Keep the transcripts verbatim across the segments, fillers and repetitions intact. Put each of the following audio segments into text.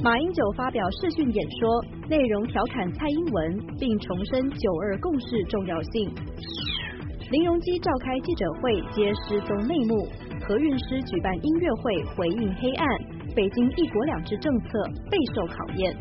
马英九发表视讯演说，内容调侃蔡英文，并重申九二共识重要性。林荣基召开记者会揭失踪内幕，何韵诗举办音乐会回应黑暗，北京一国两制政策备受考验。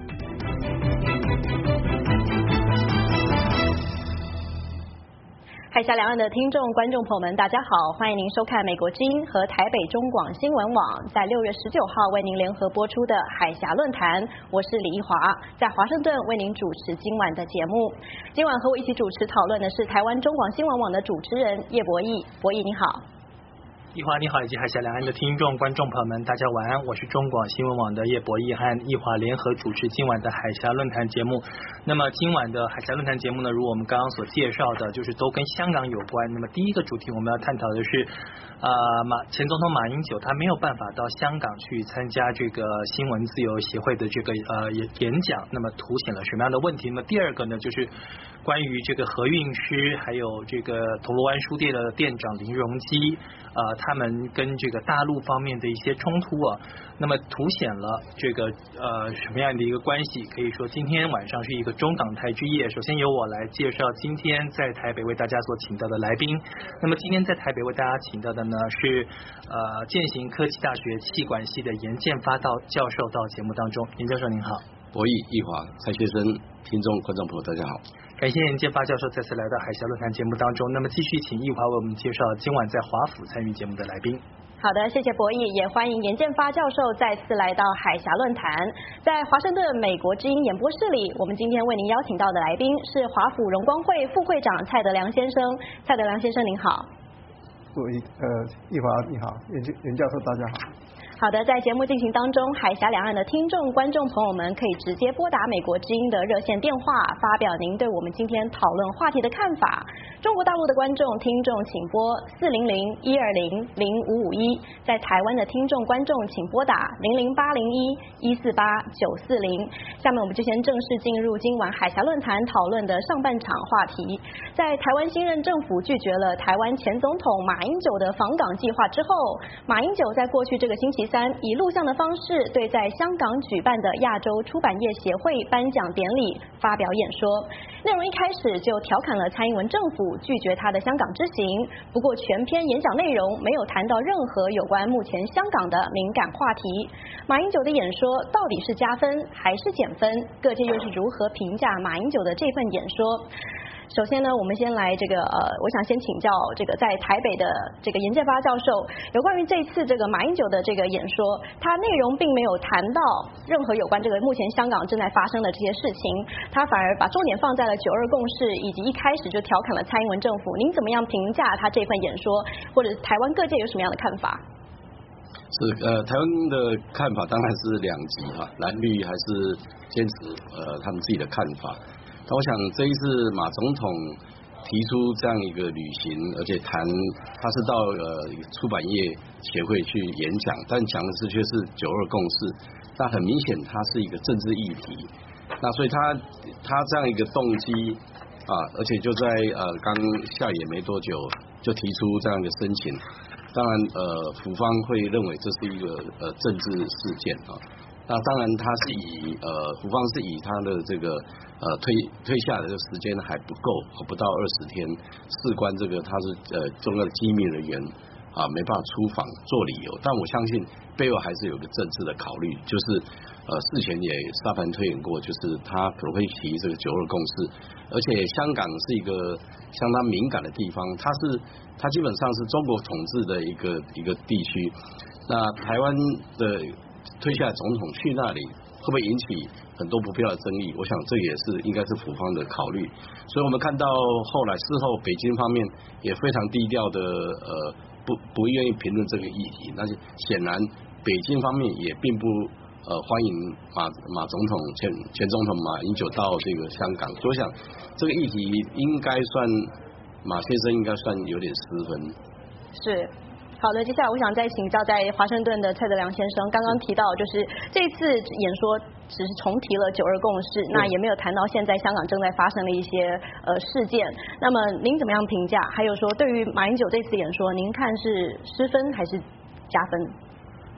海峡两岸的听众、观众朋友们，大家好，欢迎您收看美国之音和台北中广新闻网在六月十九号为您联合播出的海峡论坛。我是李一华，在华盛顿为您主持今晚的节目。今晚和我一起主持讨论的是台湾中广新闻网的主持人叶博弈。博弈你好。 一华你好，以及海峡两岸的听众、观众朋友们，大家晚安。我是中广新闻网的叶博弈，和一华联合主持今晚的海峡论坛节目。那么今晚的海峡论坛节目呢，如我们刚刚所介绍的，就是都跟香港有关。那么第一个主题我们要探讨的是，呃，马前总统马英九他没有办法到香港去参加这个新闻自由协会的这个呃演演讲，那么凸显了什么样的问题？那么第二个呢，就是关于这个何韵诗还有这个铜锣湾书店的店长林荣基。呃，他们跟这个大陆方面的一些冲突啊，那么凸显了这个呃什么样的一个关系？可以说今天晚上是一个中港台之夜。首先由我来介绍今天在台北为大家所请到的来宾。那么今天在台北为大家请到的呢是呃健行科技大学企管系的严建发到教授到节目当中。严教授您好。 博弈、一华、蔡先生，听众、观众朋友，大家好。 感谢严建发教授再次来到海峡论坛节目当中。那么继续请一华为我们介绍今晚在华府参与节目的来宾。 好的，谢谢博弈，也欢迎严建发教授再次来到海峡论坛。在华盛顿美国之音演播室里，我们今天为您邀请到的来宾是华府荣光会副会长蔡德良先生。蔡德良先生您好。 各位呃，一华你好，严严教授大家好。 好的，在节目进行当中，海峡两岸的听众、观众朋友们可以直接拨打美国之音的热线电话，发表您对我们今天讨论话题的看法。中国大陆的观众、听众请拨四零零一二零零五五一，在台湾的听众、观众请拨打零零八零一一四八九四零。下面我们就先正式进入今晚海峡论坛讨论的上半场话题。在台湾新任政府拒绝了台湾前总统马英九的访港计划之后，马英九在过去这个星期三以录像的方式对在香港举办的亚洲出版业协会颁奖典礼发表演说，内容一开始就调侃了蔡英文政府拒绝他的香港之行，不过全篇演讲内容没有谈到任何有关目前香港的敏感话题。马英九的演说到底是加分还是减分？各界又是如何评价马英九的这份演说？首先呢，我们先来这个呃，我想先请教这个在台北的这个严建发教授，有关于这次这个马英九的这个演说，他内容并没有谈到任何有关这个目前香港正在发生的这些事情，他反而把重点放在了九二共识，以及一开始就调侃了蔡英文政府。您怎么样评价他这份演说，或者台湾各界有什么样的看法？ 是呃，台湾的看法当然是两极哈，蓝绿还是坚持呃他们自己的看法。那我想这一次马总统提出这样一个旅行，而且谈他是到呃出版业协会去演讲，但讲的是却是九二共识，那很明显它是一个政治议题。那所以他他这样一个动机啊，而且就在呃刚下野没多久就提出这样一个申请，当然呃府方会认为这是一个呃政治事件啊。那当然，他是以呃，府方是以他的这个呃推推下的这个时间还不够，不到二十天，事关这个他是呃重要的机密人员啊，没办法出访做理由。但我相信背后还是有个政治的考虑，就是呃事前也沙盘推演过，就是他可能会提这个九二共识，而且香港是一个相当敏感的地方，它是它基本上是中国统治的一个一个地区，那台湾的推下来总统去那里会不会引起很多不必要的争议？我想这也是应该是府方的考虑。所以我们看到后来事后北京方面也非常低调的呃不不愿意评论这个议题，那就显然北京方面也并不呃欢迎马马总统前前总统马英九到这个香港。所以我想这个议题应该算马先生应该算有点失分。 是。好的，接下来我想再请教在华盛顿的蔡德良先生，刚刚提到就是这次演说只是重提了九二共识，那也没有谈到现在香港正在发生的一些呃事件。那么您怎么样评价？还有说对于马英九这次演说，您看是失分还是加分？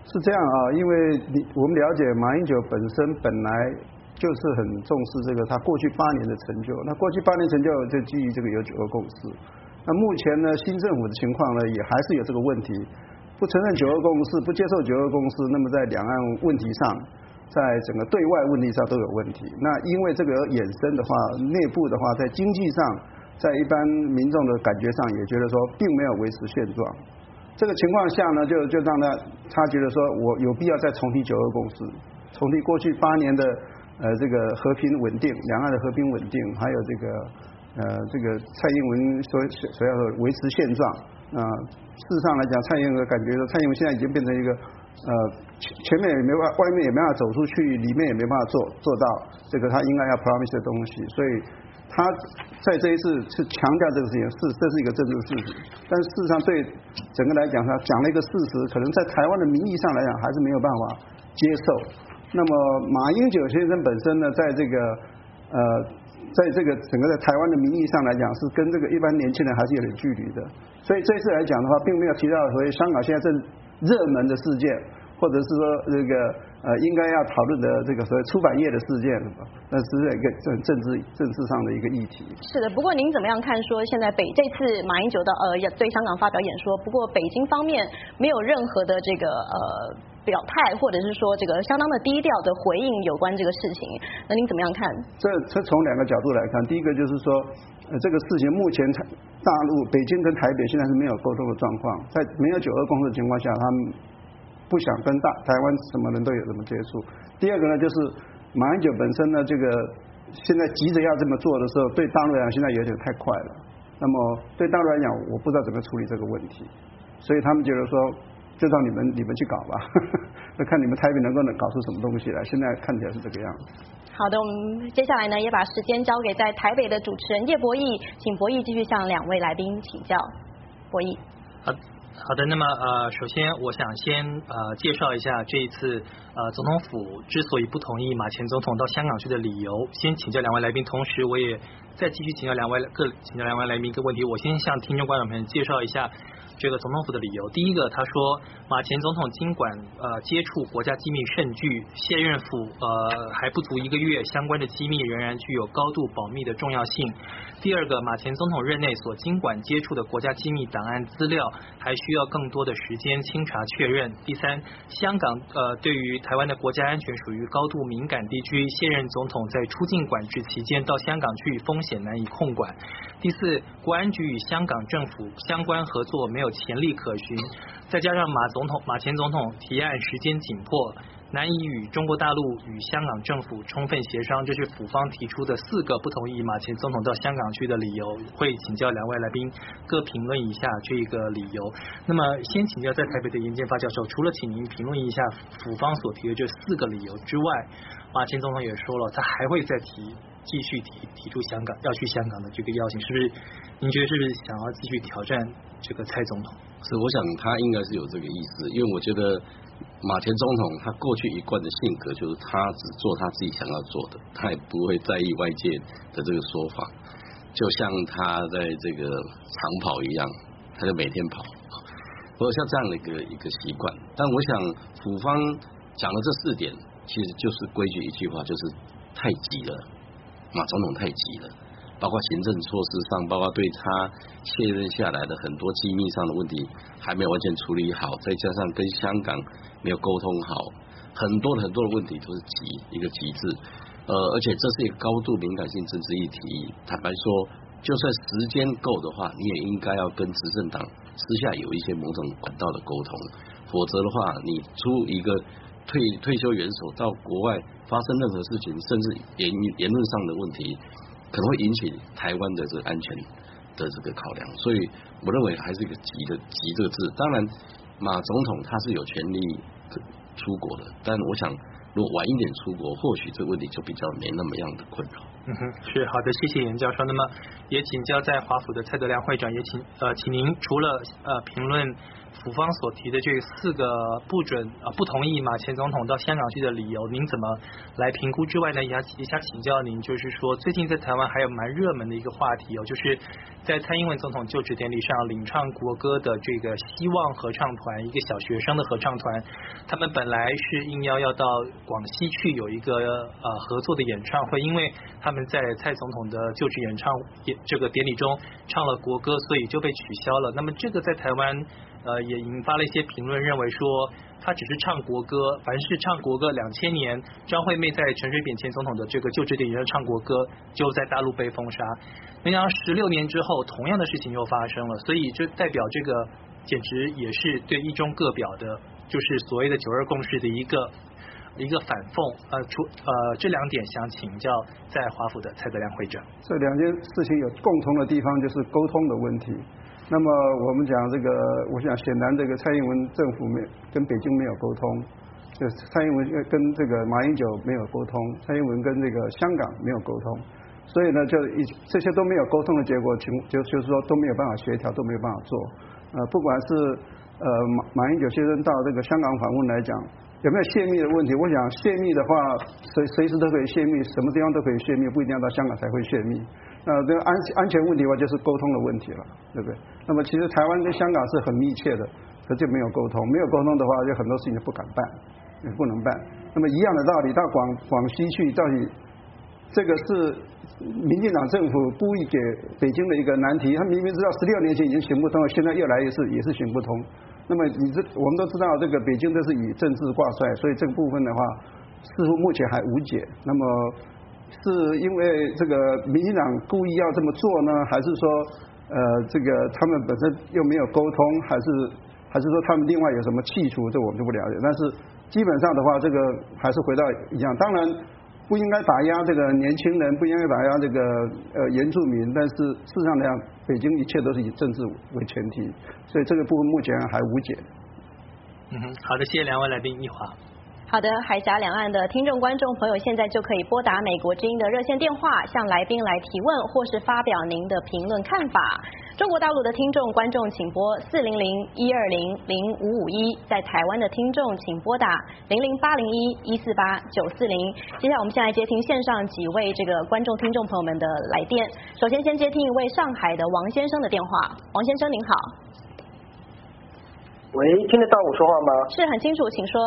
是这样啊，因为你我们了解马英九本身本来就是很重视这个他过去八年的成就，那过去八年成就就基于这个有九二共识。那目前呢，新政府的情况呢，也还是有这个问题，不承认九二共识，不接受九二共识，那么在两岸问题上，在整个对外问题上都有问题。那因为这个衍生的话，内部的话，在经济上，在一般民众的感觉上，也觉得说并没有维持现状。这个情况下呢，就就让他他觉得说我有必要再重提九二共识，重提过去八年的呃这个和平稳定，两岸的和平稳定，还有这个。呃，这个蔡英文所所要的维持现状啊、呃，事实上来讲，蔡英文感觉说，蔡英文现在已经变成一个呃前前面也没办法，外面也没办法走出去，里面也没办法做做到这个他应该要 promise 的东西，所以他在这一次是强调这个事情，是这是一个政治事实，但是事实上对整个来讲，他讲了一个事实，可能在台湾的民意上来讲，还是没有办法接受。那么马英九先生本身呢，在这个呃。在这个整个在台湾的民意上来讲，是跟这个一般年轻人还是有点距离的。所以这次来讲的话，并没有提到所谓香港现在正热门的事件，或者是说这个呃应该要讨论的这个所谓出版业的事件，那是一个政治政治上的一个议题。 是的，不过您怎么样看说现在北这次马英九的呃对香港发表演说，不过北京方面没有任何的这个呃。表态，或者是说这个相当的低调的回应有关这个事情，那您怎么样看？ 这这从两个角度来看，第一个就是说，呃，这个事情目前大陆北京跟台北现在是没有沟通的状况，在没有九二共识的情况下，他们不想跟大台湾什么人都有什么接触。第二个呢，就是马英九本身呢，这个现在急着要这么做的时候，对大陆来讲现在有点太快了。那么对大陆来讲，我不知道怎么处理这个问题，所以他们觉得说。就让你们你们去搞吧，那看你们台北能够能搞出什么东西来。现在看起来是这个样子。 好的，我们接下来呢也把时间交给在台北的主持人叶博弈，请博弈继续向两位来宾请教。博弈。 好。好的，那么呃，首先我想先呃介绍一下这一次呃总统府之所以不同意马前总统到香港去的理由。先请教两位来宾，同时我也再继续请教两位各请教两位来宾一个问题。我先向听众观众朋友介绍一下这个总统府的理由。第一个，他说马前总统尽管呃接触国家机密甚巨，卸任府呃还不足一个月，相关的机密仍然具有高度保密的重要性。第二个，马前总统任内所经管接触的国家机密档案资料还需要更多的时间清查确认。第三，香港呃对于台湾的国家安全属于高度敏感地区，现任总统在出境管制期间到香港去风险难以控管。第四，国安局与香港政府相关合作没有潜力可循，再加上马总统马前总统提案时间紧迫，难以与中国大陆与香港政府充分协商，这是府方提出的四个不同意马前总统到香港去的理由。会请教两位来宾各评论一下这个理由。那么先请教在台北的严建发教授，除了请您评论一下府方所提的这四个理由之外，马前总统也说了他还会再提继续提提出香港要去香港的这个邀请，是不是您觉得是不是想要继续挑战这个蔡总统？ 是，我想他应该是有这个意思，因为我觉得马前总统他过去一贯的性格就是他只做他自己想要做的，他也不会在意外界的这个说法，就像他在这个长跑一样，他就每天跑，我有像这样的一个一个习惯。但我想府方讲的这四点，其实就是规矩一句话，就是太急了，马总统太急了。包括行政措施上，包括对他卸任下来的很多机密上的问题还没有完全处理好，再加上跟香港没有沟通好，很多很多的问题都是急，一个急字。呃，而且这是一个高度敏感性政治议题，坦白说，就算时间够的话，你也应该要跟执政党私下有一些某种管道的沟通，否则的话，你出一个退退休元首到国外发生任何事情，甚至言言论上的问题，可能会引起台湾的这个安全的这个考量，所以我认为还是一个急的急这个字。当然，马总统他是有权利出国的，但我想如果晚一点出国，或许这个问题就比较没那么样的困扰。 嗯哼，是好的，谢谢严教授。那么也请教在华府的蔡德亮会长，也请呃，请您除了呃评论府方所提的这四个不准啊、呃、不同意马前总统到香港去的理由，您怎么来评估之外呢？也想也想请教您，就是说最近在台湾还有蛮热门的一个话题哦，就是在蔡英文总统就职典礼上领唱国歌的这个希望合唱团，一个小学生的合唱团，他们本来是应邀要到广西去有一个呃合作的演唱会，因为他们在蔡总统的就职演唱这个典礼中唱了国歌，所以就被取消了。那么这个在台湾呃也引发了一些评论，认为说他只是唱国歌，凡是唱国歌，两千年张惠妹在陈水扁前总统的这个就职典礼上唱国歌，就在大陆被封杀。没想到十六年之后，同样的事情又发生了，所以这代表这个简直也是对一中各表的，就是所谓的九二共识的一个一个反讽。呃，除呃这两点想请教在华府的蔡德亮会长。 这两件事情有共同的地方，就是沟通的问题。那么我们讲这个，我想显然这个蔡英文政府没跟北京没有沟通，就蔡英文跟这个马英九没有沟通，蔡英文跟这个香港没有沟通，所以呢，就一这些都没有沟通的结果，情就就是说都没有办法协调，都没有办法做。呃，不管是呃马马英九先生到这个香港访问来讲，有没有泄密的问题？我想泄密的话，随随时都可以泄密，什么地方都可以泄密，不一定要到香港才会泄密。那这个安安全问题的话，就是沟通的问题了，对不对？那么其实台湾跟香港是很密切的，可就没有沟通，没有沟通的话，就很多事情就不敢办，也不能办。那么一样的道理，到广广西去，到底这个是民进党政府故意给北京的一个难题，他明明知道十六年前已经行不通了，现在又来一次也是行不通。那么你这我们都知道，这个北京都是以政治挂帅，所以这个部分的话，似乎目前还无解。那么是因为这个民进党故意要这么做呢，还是说呃这个他们本身又没有沟通，还是还是说他们另外有什么企图，这我们就不了解。但是基本上的话，这个还是回到一样，当然不应该打压这个年轻人，不应该打压这个呃原住民，但是事实上来讲，北京一切都是以政治为前提，所以这个部分目前还无解。 嗯哼，好的，谢谢两位来宾，一华。 好的，海峡两岸的听众观众朋友，现在就可以拨打美国之音的热线电话，向来宾来提问或是发表您的评论看法。中国大陆的听众观众请拨四零零一二零零五五一，在台湾的听众请拨打零零八零一一四八九四零。接下来我们先来接听线上几位这个观众听众朋友们的来电。首先先接听一位上海的王先生的电话，王先生您好。 喂，听得到我说话吗？ 是很清楚，请说。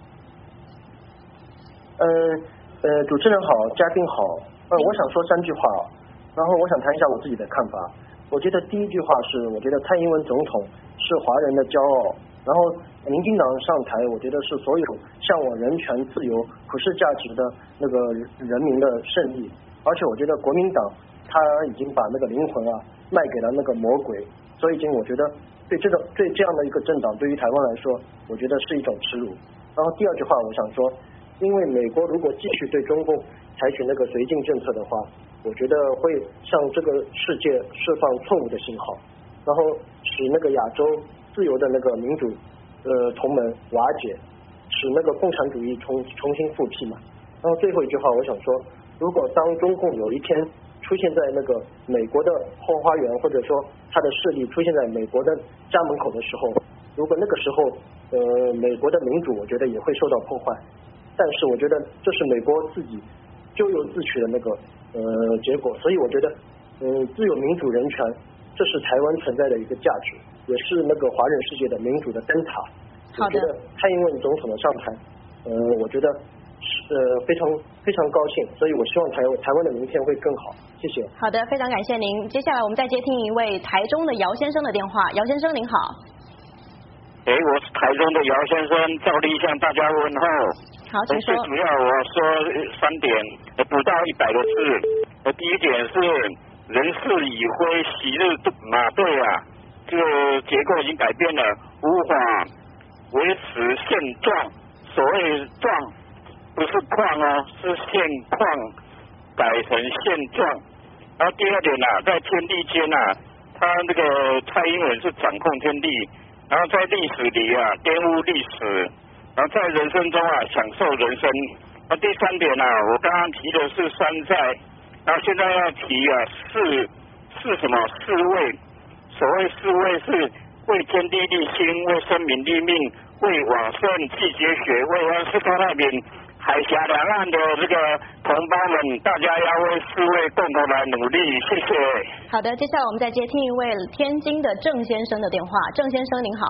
呃呃，主持人好，嘉宾好。呃，我想说三句话，然后我想谈一下我自己的看法。我觉得第一句话是，我觉得蔡英文总统是华人的骄傲。然后民进党上台，我觉得是所有向往人权、自由、普世价值的那个人民的胜利。而且我觉得国民党他已经把那个灵魂啊卖给了那个魔鬼，所以已经我觉得对这种对这样的一个政党，对于台湾来说，我觉得是一种耻辱。然后第二句话，我想说。因为美国如果继续对中共采取那个绥靖政策的话，我觉得会向这个世界释放错误的信号，然后使那个亚洲自由的那个民主呃同盟瓦解，使那个共产主义重重新复辟嘛。然后最后一句话，我想说，如果当中共有一天出现在那个美国的后花园，或者说它的势力出现在美国的家门口的时候，如果那个时候呃美国的民主，我觉得也会受到破坏。但是我觉得这是美国自己咎由自取的那个呃结果，所以我觉得嗯、呃、自由民主人权，这是台湾存在的一个价值，也是那个华人世界的民主的灯塔。我觉得蔡英文总统的上台，呃，我觉得是呃非常非常高兴，所以我希望台台湾的明天会更好。谢谢。 好的，非常感谢您。接下来我们再接听一位台中的姚先生的电话，姚先生您好。 哎，我是台中的姚先生，照例向大家问候。 好，请说。 最主要我说三点，不到一百个字。第一点是人事已非昔日马队啊，这个结构已经改变了，无法维持现状。所谓状不是况哦，是现况改成现状。然后第二点啊，在天地间啊，他那个蔡英文是掌控天地。然后在历史里啊，玷污历史， 然后在人生中啊享受人生。那第三点呢、啊，我刚刚提的是山寨，然后现在要提啊是是什么是为，所谓是为是为天地立心，为生民立命，为往圣继绝学，为安世太太平。海峡两岸的这个同胞们，大家要为世卫共同来努力，谢谢。 好的，接下来我们再接听一位天津的郑先生的电话。郑先生您好。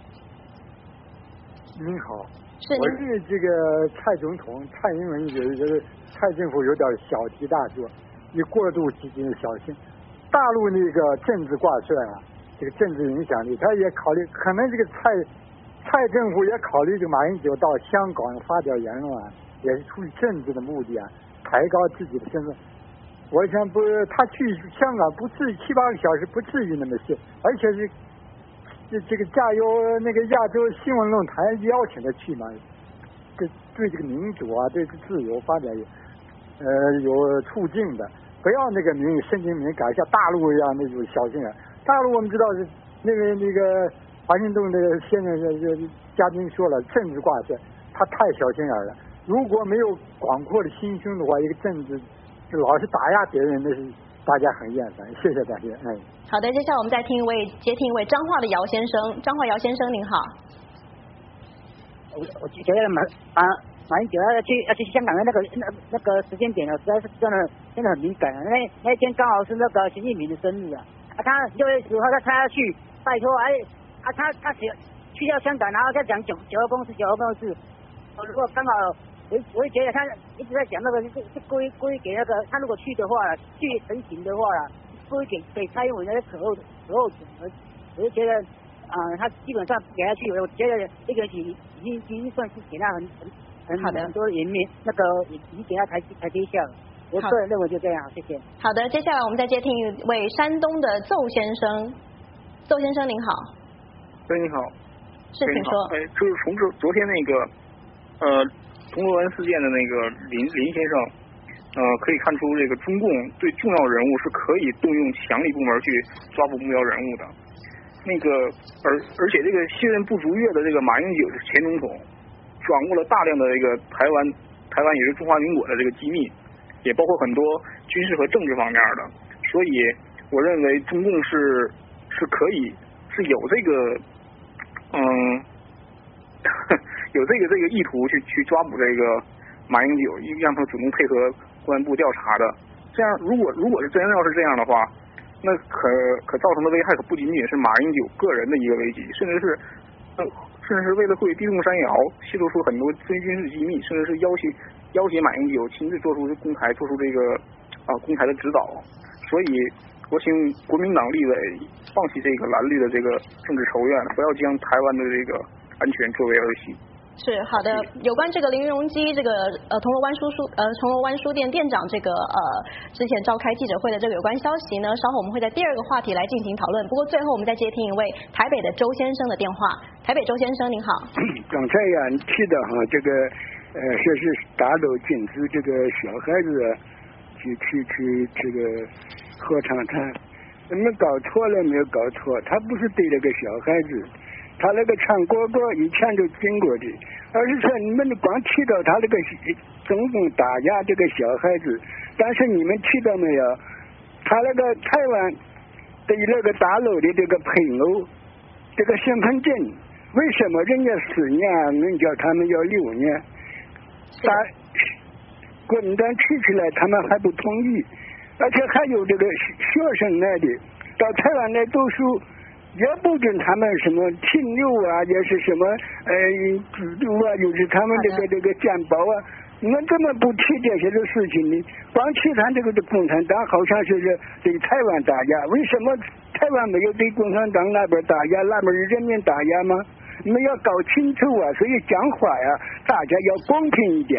您好， 是我是这个蔡总统蔡英文觉得蔡政府有点小题大做，你过度积极小心。大陆那个政治挂帅啊，这个政治影响力，他也考虑，可能这个蔡蔡政府也考虑这个马英九到香港发表言论啊。也是出于政治的目的啊，抬高自己的身份。我想不，他去香港不至于七八个小时，不至于那么些，而且是这这个加油那个亚洲新闻论坛邀请他去嘛，这对这个民主啊，对这个自由发展有呃有促进的。不要那个民神经敏感，像大陆一样那种小心眼。大陆我们知道是那个那个华盛顿那个先生这嘉宾说了，政治挂帅，他太小心眼了。如果没有广阔的心胸的话，一个政治就老是打压别人，那是大家很厌烦。谢谢大家。哎， 好的，接下来我们再听一位接听一位彰化的姚先生。彰化姚先生您好。 我我觉得马马马英九要去要去香港的那个那那个时间点呢，实在是真的真的很敏感啊。那那一天刚好是那个习近平的生日啊，啊他六月十号他他要去，拜托哎啊他他只去到香港，然后再讲九九二共识九二共识，如果刚好。我我会觉得他一直在讲那个是是故意故意给那个他如果去的话去成行的话故意给给蔡英文那些可恶可恶组，我就觉得啊、呃、他基本上给他去，我觉得这个已已经已经算是给他很很很很多颜面，那个已经给他台台阶下了。我个人认为就这样，谢谢。 好的，接下来我们再接听一位山东的邹先生。邹先生您好。 喂，你好。 是，请说。 哎，就是从这昨天那个呃。铜锣湾事件的那个林林先生，呃，可以看出这个中共对重要人物是可以动用强力部门去抓捕目标人物的。那个，而而且这个卸任不足月的这个马英九前总统，掌握了大量的这个台湾台湾也是中华民国的这个机密，也包括很多军事和政治方面的。所以，我认为中共是是可以是有这个，嗯。有这个这个意图去去抓捕这个马英九，让他主动配合公安部调查的。这样，如果如果是真要是这样的话，那可可造成的危害可不仅仅是马英九个人的一个危机，甚至是呃甚至是为了会地动山摇，泄露出很多军军事机密，甚至是要挟要挟马英九亲自做出公台做出这个啊公台的指导。所以，我请国民党立委放弃这个蓝绿的这个政治仇怨，不要将台湾的这个安全作为儿戏。 是好的，有关这个林荣基这个呃铜锣湾书书呃铜锣湾书店店长这个呃之前召开记者会的这个有关消息呢，稍后我们会在第二个话题来进行讨论。不过最后我们再接听一位台北的周先生的电话。台北周先生您好。 刚才呀你提到哈这个呃说是大陆禁止这个小孩子去去去这个合唱团，你们搞错了没有搞错？他不是对这个小孩子。他那个唱国歌以前就经过的，而是说你们光提到他那个中共打压这个小孩子，但是你们提到没有？他那个台湾对那个大陆的这个配偶，这个身份证，为什么人家四年，人叫他们要六年？打国民党提出来，他们还不同意，而且还有这个学生来的到台湾来读书。也不准他们什么停留啊，也是什么呃居住啊，又是他们这个这个健保啊，你们怎么不提这些的事情呢？光提他这个的共产党好像是对台湾打压，为什么台湾没有对共产党那边打压，那边人民打压吗？你们要搞清楚啊！所以讲话呀，大家要公平一点，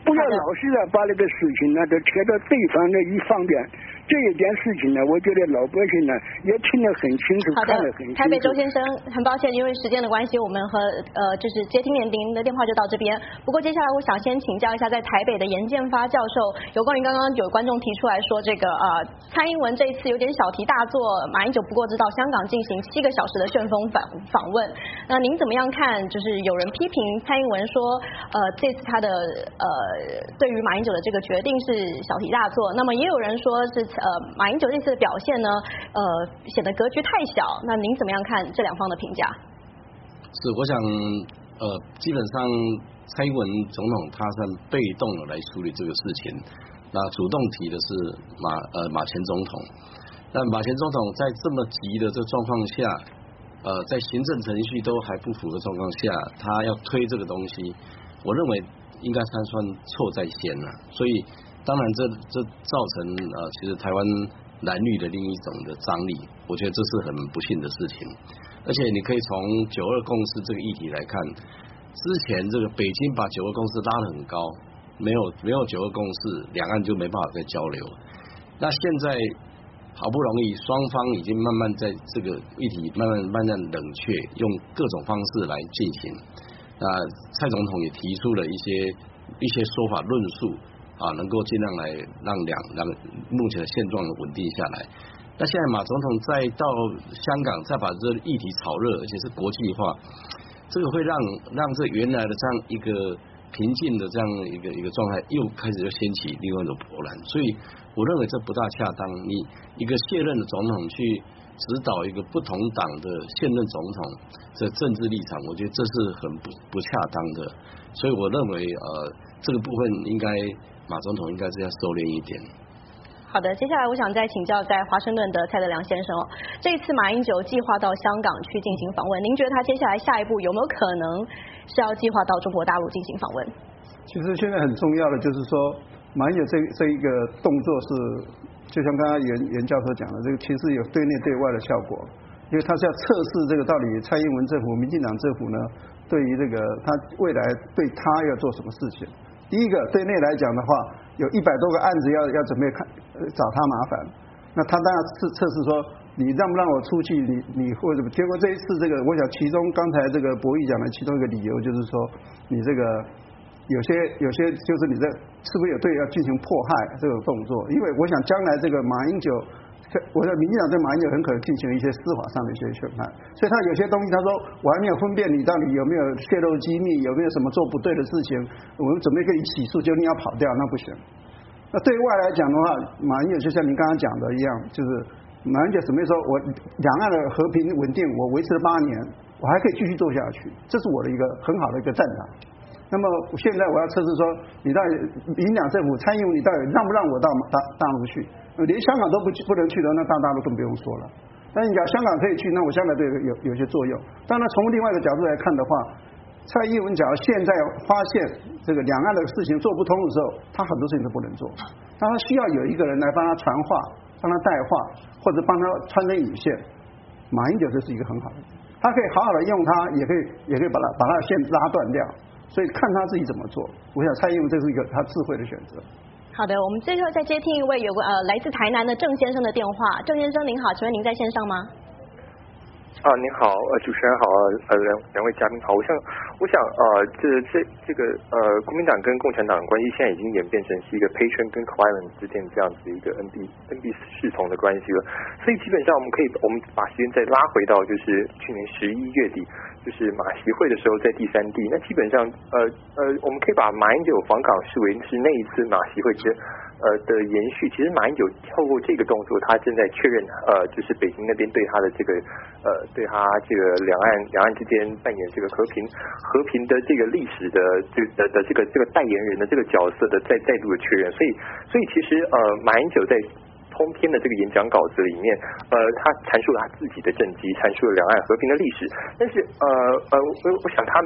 不要老是的把那个事情呢都贴到对方的一方面。这一件事情呢，我觉得老百姓呢也听得很清楚，看得很清楚。 台北周先生，很抱歉，因为时间的关系，我们和呃就是接听您您的电话就到这边。不过接下来我想先请教一下，在台北的严建发教授，有关于刚刚有观众提出来说，这个呃蔡英文这一次有点小题大做，马英九不过知道香港进行七个小时的旋风访访问。那您怎么样看？就是有人批评蔡英文说，呃这次他的呃对于马英九的这个决定是小题大做，那么也有人说是。呃，马英九这次的表现呢，呃，显得格局太小。那您怎么样看这两方的评价？ 是，我想，呃，基本上蔡英文总统他算被动的来处理这个事情，那主动提的是马呃马前总统。但马前总统在这么急的这个状况下，呃，在行政程序都还不符合状况下，他要推这个东西，我认为应该算算错在先了，所以。当然这，这这造成呃，其实台湾蓝绿的另一种的张力，我觉得这是很不幸的事情。而且你可以从九二共识这个议题来看，之前这个北京把九二共识拉得很高，没有没有九二共识，两岸就没办法再交流。那现在好不容易双方已经慢慢在这个议题慢慢慢慢冷却，用各种方式来进行。那蔡总统也提出了一些一些说法论述。啊，能够尽量来让两让目前的现状稳定下来。那现在马总统再到香港，再把这个议题炒热，而且是国际化，这个会让让这原来的这样一个平静的这样一个一个状态，又开始又掀起另外一种波澜。所以我认为这不大恰当。你一个卸任的总统去指导一个不同党的现任总统的政治立场，我觉得这是很不不恰当的。所以我认为呃这个部分应该。马总统应该是要收敛一点。 好的，接下来我想再请教在华盛顿的蔡德良先生哦，这一次马英九计划到香港去进行访问，您觉得他接下来下一步有没有可能是要计划到中国大陆进行访问？ 其实现在很重要的就是说，马英九这这一个动作是，就像刚刚袁袁教授讲的，这个其实有对内对外的效果，因为他是要测试这个到底蔡英文政府、民进党政府呢，对于这个他未来对他要做什么事情。第一个对内来讲的话，有一百多个案子要要准备看找他麻烦，那他当然是测试说你让不让我出去，你你或者结果这一次这个，我想其中刚才这个博弈讲的其中一个理由就是说，你这个有些有些就是你在是不是有对要进行迫害这种动作，因为我想将来这个马英九。我的民进党对马英九很可能进行一些司法上的一些宣判，所以他有些东西他说我还没有分辨你到底有没有泄露机密，有没有什么做不对的事情，我们准备可以起诉，就你要跑掉那不行。那对外来讲的话，马英九就像您刚刚讲的一样，就是马英九准备说我两岸的和平稳定我维持了八年，我还可以继续做下去，这是我的一个很好的一个战场。那么现在我要测试说，你到底民进党政府蔡英文你到底让不让我到大大陆去？连香港都不不能去的，那到大陆更不用说了。但是你讲香港可以去，那我香港对有有些作用。当然从另外一个角度来看的话，蔡英文假如现在发现这个两岸的事情做不通的时候，他很多事情都不能做，那他需要有一个人来帮他传话、帮他带话，或者帮他穿针引线。马英九就是一个很好的，他可以好好的用他，也可以也可以把他把他的线拉断掉。所以看他自己怎么做。我想蔡英文这是一个他智慧的选择。 好的，我们最后再接听一位有个呃来自台南的郑先生的电话。郑先生您好，请问您在线上吗？ 啊，您好，呃，主持人好，呃，两两位嘉宾好。我想，我想，呃，这这这个呃，国民党跟共产党的关系现在已经演变成是一个 patron 跟 client 之间这样子一个 N B N B 视同的关系了。所以基本上我们可以，我们把时间再拉回到就是去年十一月底，就是马习会的时候在第三地。那基本上，呃呃，我们可以把马英九访港视为是那一次马习会之。呃的延续，其实马英九透过这个动作，他正在确认，呃，就是北京那边对他的这个，呃，对他这个两岸两岸之间扮演这个和平和平的这个历史的这的的这个这个代言人的这个角色的再再度的确认，所以所以其实呃，马英九在通篇的这个演讲稿子里面，呃，他阐述了他自己的政绩，阐述了两岸和平的历史，但是呃呃，我我想他。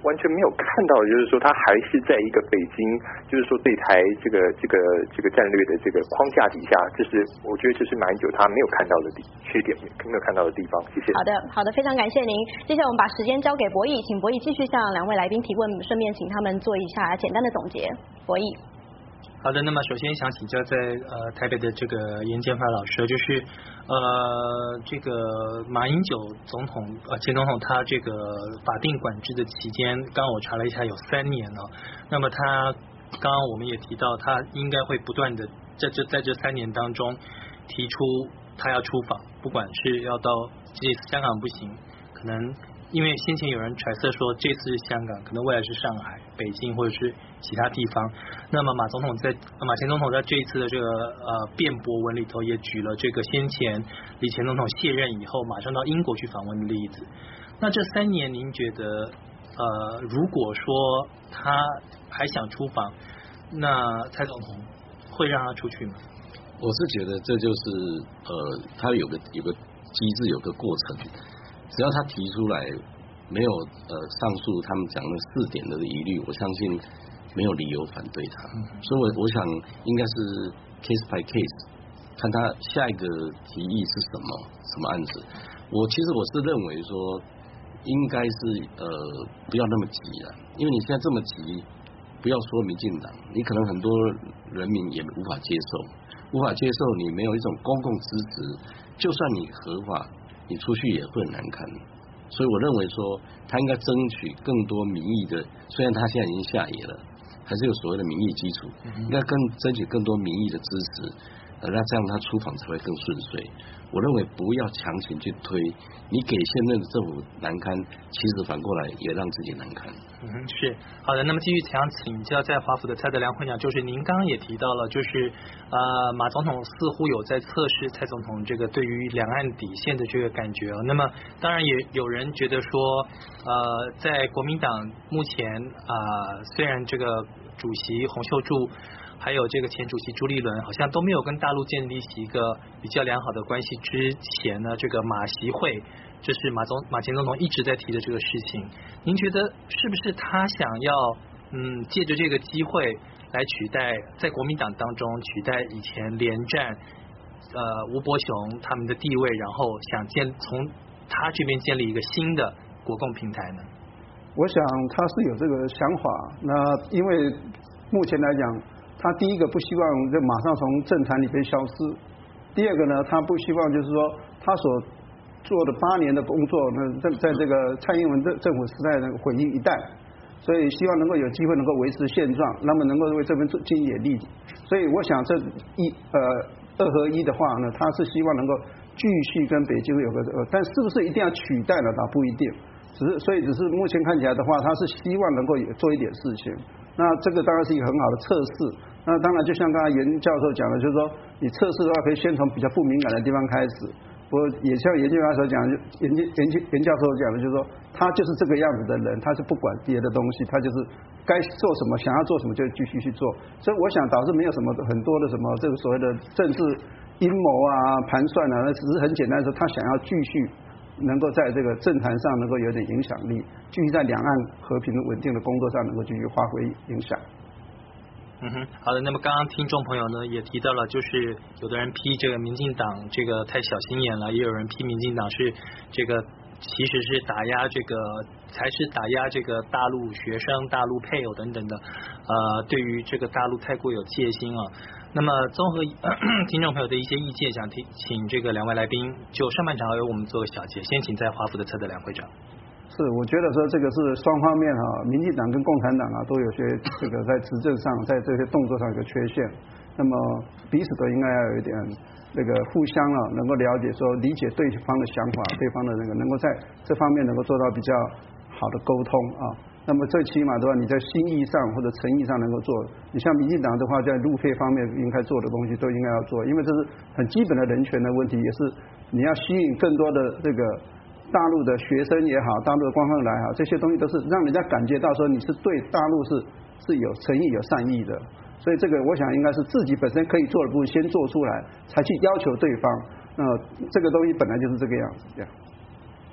完全没有看到，就是说他还是在一个北京，就是说对台这个这个这个战略的这个框架底下，这是我觉得这是马英九他没有看到的地缺点，没有看到的地方。谢谢。 好的，好的，非常感谢您。接下来我们把时间交给博弈，请博弈继续向两位来宾提问，顺便请他们做一下简单的总结。博弈。 好的，那么首先想请教在呃台北的这个严建发老师，就是呃这个马英九总统呃前总统他这个法定管制的期间，刚刚我查了一下有三年了。那么他刚刚我们也提到，他应该会不断的在这在这三年当中提出他要出访，不管是要到这次香港不行，可能因为先前有人揣测说这次是香港，可能未来是上海、北京或者是其他地方。那么马总统在马前总统在这一次的这个呃辩驳文里头也举了这个先前李前总统卸任以后马上到英国去访问的例子。那这三年您觉得呃如果说他还想出访，那蔡总统会让他出去吗？ 我是觉得这就是呃他有个有个机制，有个过程。只要他提出来没有呃上述他们讲的四点的疑虑，我相信没有理由反对他。嗯、所以我我想应该是 case by case， 看他下一个提议是什么什么案子。我其实我是认为说应该是呃不要那么急了，因为你现在这么急，不要说民进党，你可能很多人民也无法接受，无法接受你没有一种公共支持，就算你合法。你出去也会很难看，所以我认为说他应该争取更多民意的，虽然他现在已经下野了，还是有所谓的民意基础，应该更争取更多民意的支持，呃，那这样他出访才会更顺遂。我认为不要强行去推，你给现任的政府难堪，其实反过来也让自己难堪。 嗯，是好的。那么继续想请教在华府的蔡德良会长，就是您刚刚也提到了，就是呃马总统似乎有在测试蔡总统这个对于两岸底线的这个感觉。那么当然也有人觉得说，呃在国民党目前啊、呃、虽然这个主席洪秀柱还有这个前主席朱立伦好像都没有跟大陆建立起一个比较良好的关系之前呢，这个马习会，这是马总马前总统一直在提的这个事情。您觉得是不是他想要嗯借着这个机会来取代在国民党当中取代以前连战呃吴伯雄他们的地位，然后想建从他这边建立一个新的国共平台呢？ 我想他是有这个想法。那因为目前来讲，他第一个不希望就马上从政坛里边消失，第二个呢，他不希望就是说他所做的八年的工作，那在在这个蔡英文政政府时代的毁于一旦，所以希望能够有机会能够维持现状，那么能够为这边尽一点力。所以我想这一呃二合一的话呢，他是希望能够继续跟北京有个呃，但是不是一定要取代了，倒不一定。只是所以只是目前看起来的话，他是希望能够也做一点事情。那这个当然是一个很好的测试。那当然就像刚才严教授讲的，就是说你测试的话，可以先从比较不敏感的地方开始。不过也像严教授讲，严严严教授讲的，就是说他就是这个样子的人，他是不管别的东西，他就是该做什么，想要做什么就继续去做。所以我想导致没有什么很多的什么这个所谓的政治阴谋啊、盘算啊，那只是很简单的说，他想要继续能够在这个政坛上能够有点影响力，继续在两岸和平稳定的工作上能够继续发挥影响。 嗯哼，好的。那么刚刚听众朋友呢也提到了，就是有的人批这个民进党这个太小心眼了，也有人批民进党是这个其实是打压这个才是打压这个大陆学生、大陆配偶等等的，呃，对于这个大陆太过有戒心啊。那么综合听众朋友的一些意见，想听请这个两位来宾就上半场由我们做个小结，先请在华府的蔡德良会长。 是，我觉得说这个是双方面啊，民进党跟共产党啊都有些这个在执政上，在这些动作上有个缺陷，那么彼此都应该要有一点那个互相啊能够了解，说理解对方的想法，对方的那个能够在这方面能够做到比较好的沟通啊。那么最起码的话，你在心意上或者诚意上能够做，你像民进党的话，在路费方面应该做的东西都应该要做，因为这是很基本的人权的问题，也是你要吸引更多的这个大陆的学生也好，大陆的官方来也好，这些东西都是让人家感觉到说你是对大陆是是有诚意、有善意的。所以这个我想应该是自己本身可以做的部分先做出来，才去要求对方。那这个东西本来就是这个样子，这样。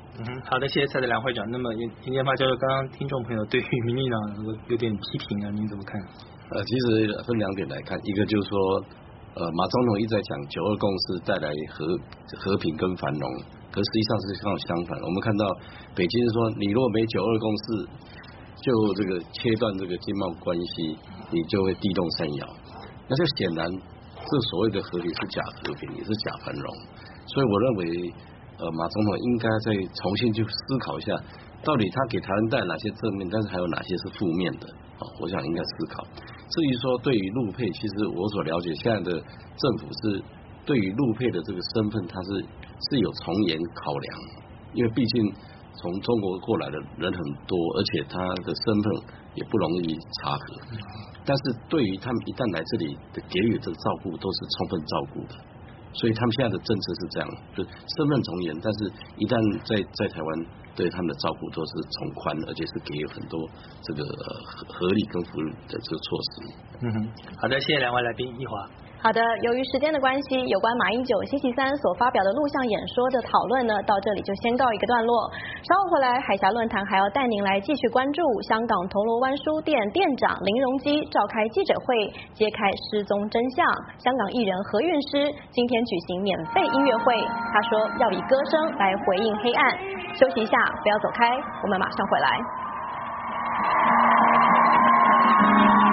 嗯，好的，谢谢蔡德良会长。那么严严建发教授，刚刚听众朋友对于民进党有点批评啊，您怎么看？ 呃，其实分两点来看，一个就是说，呃，马总统一直在讲九二共识带来和和平跟繁荣，可实际上是刚好相反。我们看到北京是说，你如果没九二共识，就这个切断这个经贸关系，你就会地动山摇。那就显然，这所谓的和平是假和平，也是假繁荣。所以我认为，呃，马总统应该再重新去思考一下，到底他给台湾带哪些正面，但是还有哪些是负面的啊？我想应该思考。至于说对于陆配，其实我所了解，现在的政府是对于陆配的这个身份，它是是有从严考量，因为毕竟从中国过来的人很多，而且他的身份也不容易查核。但是对于他们一旦来这里的给予这个照顾，都是充分照顾的。所以他们现在的政策是这样，就身份从严，但是一旦在在台湾对他们的照顾都是从宽，而且是给予很多这个合理跟福利的这个措施。 嗯哼，好的，谢谢两位来宾，一华。 好的，由于时间的关系，有关马英九星期三所发表的录像演说的讨论呢，到这里就先告一个段落。稍后回来，海峡论坛还要带您来继续关注香港铜锣湾书店店长林荣基召开记者会，揭开失踪真相。香港艺人何韵诗今天举行免费音乐会，他说要以歌声来回应黑暗。休息一下，不要走开，我们马上回来。